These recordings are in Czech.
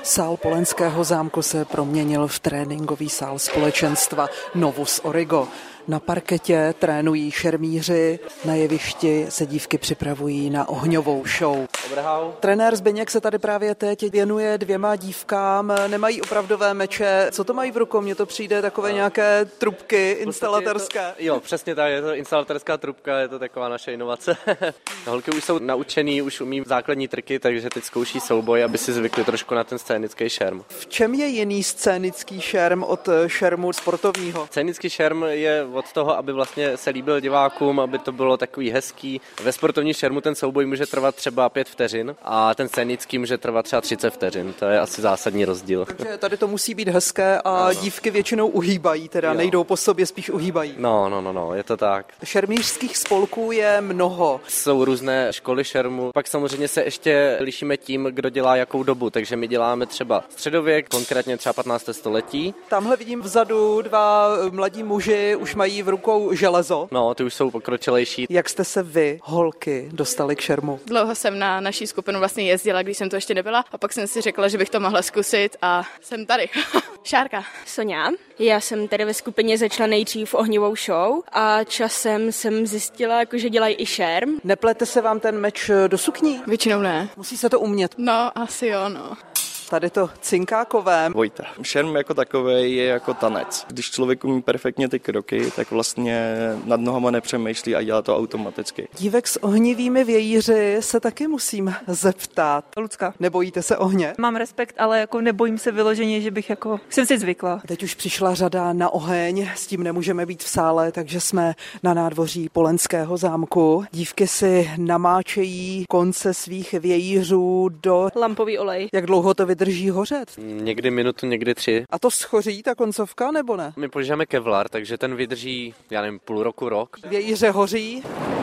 Sál Polenského zámku se proměnil v tréninkový sál společenstva Novus Origo. Na parketě trénují šermíři, na jevišti se dívky připravují na ohňovou show. Trenér Zbyněk se tady právě teď věnuje 2 dívkám, nemají opravdové meče. Co to mají v rukou? Mně to přijde takové nějaké trubky instalatérské. Jo, přesně tak, je to instalatérská trubka, je to taková naše inovace. Holky už jsou naučený, už umí základní triky, takže teď zkouší souboj, aby si zvykli trošku na ten scénický šerm. V čem je jiný scénický šerm od šermu sportovního? Scénický šerm je od toho, aby vlastně se líbil divákům, aby to bylo takový hezký. Ve sportovním šermu ten souboj může trvat třeba 5 vteřin a ten scénický může trvat třeba 30 vteřin. To je asi zásadní rozdíl. Takže tady to musí být hezké a dívky většinou uhýbají, teda nejdou po sobě, spíš uhýbají. No, je to tak. Šermířských spolků je mnoho. Jsou různé školy šermu. Pak samozřejmě se ještě lišíme tím, kdo dělá jakou dobu, takže my děláme třeba středověk, konkrétně třeba 15. století. Tamhle vidím vzadu 2 mladí muži, už mají v rukou železo. No, ty už jsou pokročilejší. Jak jste se vy, holky, dostali k šermu? Dlouho jsem na naší skupinu vlastně jezdila, když jsem to ještě nebyla, a pak jsem si řekla, že bych to mohla zkusit a jsem tady. Šárka. Sonja. Já jsem tady ve skupině začala nejdřív ohňovou show a časem jsem zjistila, že dělají i šerm. Neplete se vám ten meč do sukní? Většinou ne. Musí se to umět. No, asi jo, no. Tady to cinkákové. Vojta. Šerm jako takovej je jako tanec. Když člověk umí perfektně ty kroky, tak vlastně nad nohama nepřemýšlí a dělá to automaticky. Dívek s ohnivými vějíři se taky musím zeptat. Lucka, nebojíte se ohně? Mám respekt, ale jako nebojím se vyloženě, že bych jako jsem si zvykla. Teď už přišla řada na oheň, s tím nemůžeme být v sále, takže jsme na nádvoří Polenského zámku. Dívky si namáčejí konce svých vějířů do Lampový olej. Jak dlouho to vydrží hořet? Někdy minutu, někdy 3. A to schoří ta koncovka, nebo ne? My používáme kevlar, takže ten vydrží, já nevím, půl roku, rok. Vějíře hoří.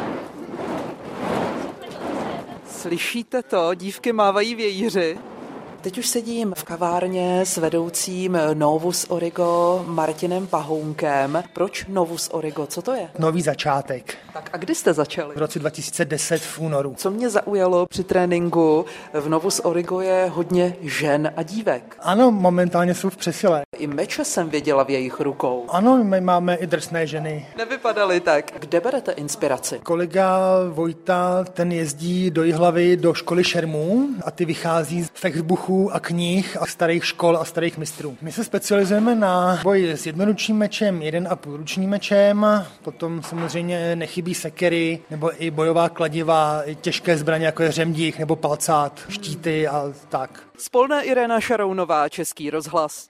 Slyšíte to? Dívky mávají vějíři. Teď už sedím v kavárně s vedoucím Novus Origo Martinem Pahounkem. Proč Novus Origo? Co to je? Nový začátek. Tak a kdy jste začali? V roce 2010 v únoru. Co mě zaujalo při tréninku, v Novus Origo je hodně žen a dívek. Ano, momentálně jsou v přesile. I meče jsem viděla v jejich rukou. Ano, my máme i drsné ženy. Nevypadaly tak. Kde berete inspiraci? Kolega Vojta, ten jezdí do Jihlavy do školy šermů a ty vychází z textbooků a knih a starých škol a starých mistrů. My se specializujeme na boj s jednoručním mečem, 1,5 ručním mečem, potom samozřejmě nechybí sekery nebo i bojová kladiva, i těžké zbraně jako je řemdík nebo palcát, štíty a tak. Z Polné Irena Šarounová, Český rozhlas.